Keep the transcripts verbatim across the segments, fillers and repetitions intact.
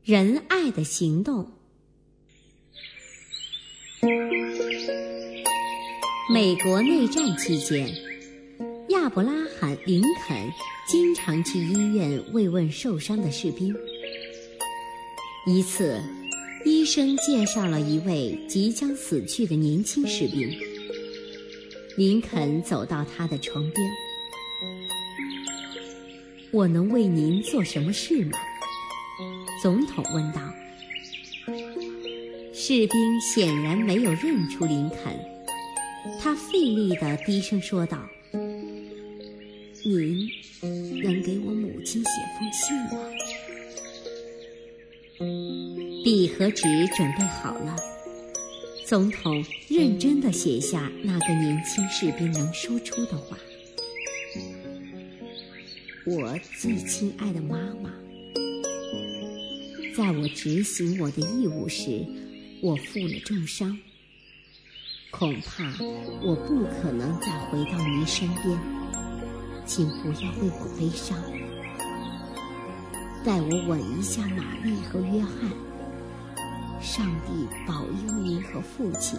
仁爱的行动。美国内战期间，亚伯拉罕·林肯经常去医院慰问受伤的士兵。一次，医生介绍了一位即将死去的年轻士兵。林肯走到他的床边：“我能为您做什么事吗？”总统问道。士兵显然没有认出林肯，他费力地低声说道：“您能给我母亲写封信吗？”笔和纸准备好了，总统认真地写下那个年轻士兵能说出的话：“我最亲爱的妈妈，在我执行我的义务时，我负了重伤，恐怕我不可能再回到您身边，请不要为我悲伤。带我吻一下玛丽和约翰，上帝保佑您和父亲。”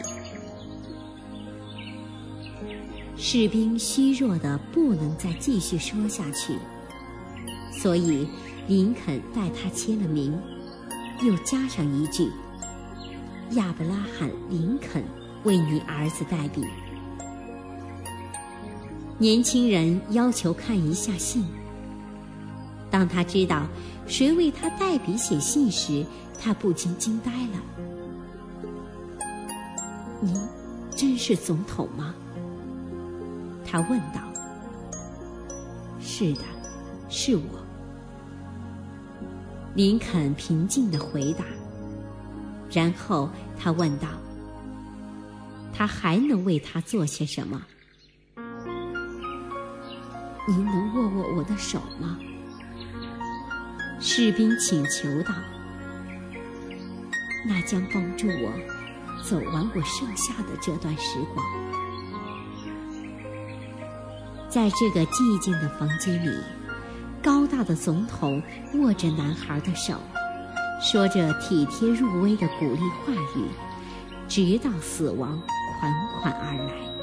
士兵虚弱的不能再继续说下去，所以林肯代他签了名，又加上一句：“亚伯拉罕·林肯为你儿子代笔。”年轻人要求看一下信。当他知道谁为他代笔写信时，他不禁惊呆了。“您真是总统吗？”他问道。“是的，是我。”林肯平静地回答。然后他问道：“他还能为他做些什么？”“您能握握我的手吗？”士兵请求道。“那将帮助我走完我剩下的这段时光。”在这个寂静的房间里，高大的总统握着男孩的手，说着体贴入微的鼓励话语，直到死亡款款而来。